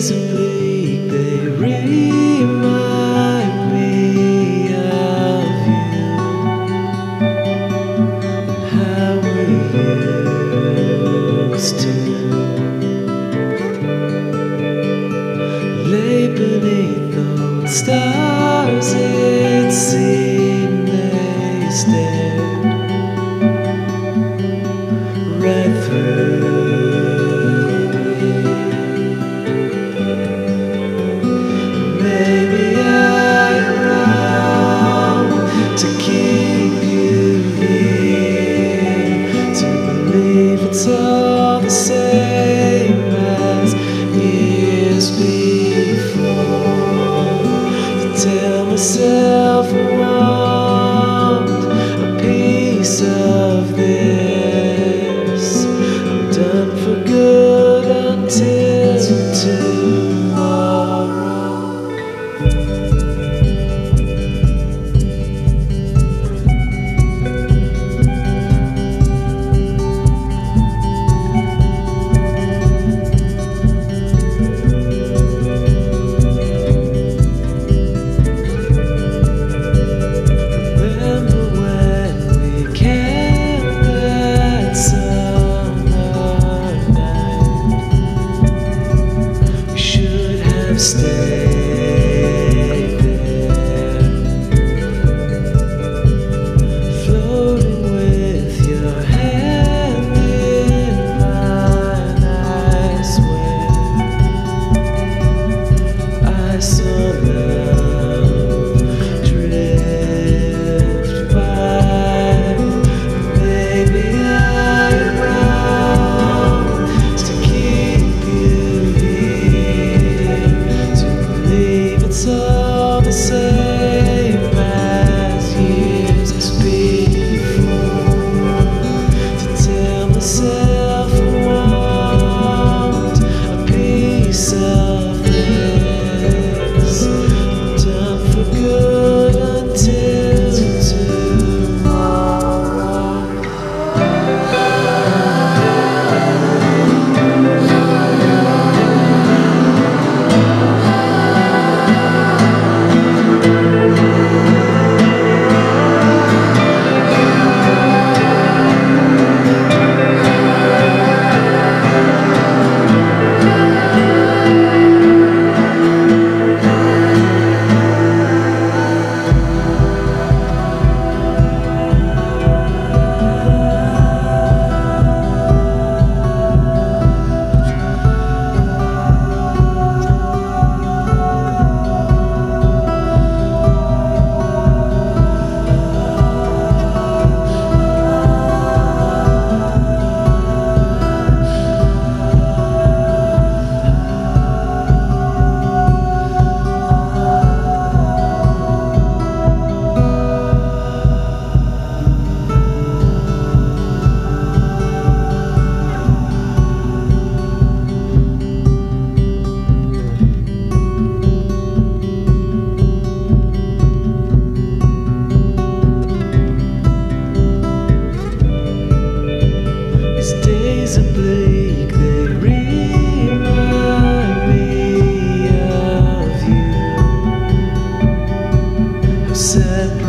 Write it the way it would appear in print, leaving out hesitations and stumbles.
days are bleak, they remind me of you and how we used to lay beneath old stars. It seemed they stared right through me. Maybe I'm wrong to keep you here, to believe it's all the same as years before, to tell myself I want a piece of this. I'm done for good until tomorrow. Remember when we camped that summer night? We should have stayed there, floating with your hand in mine. I swear I saw love drift by. Maybe I'm wrong to keep you here, to believe it's all the same as years before, to tell myself I want a piece of this. I'm done for good until tomorrow. These days are bleak, they remind me of you. How separate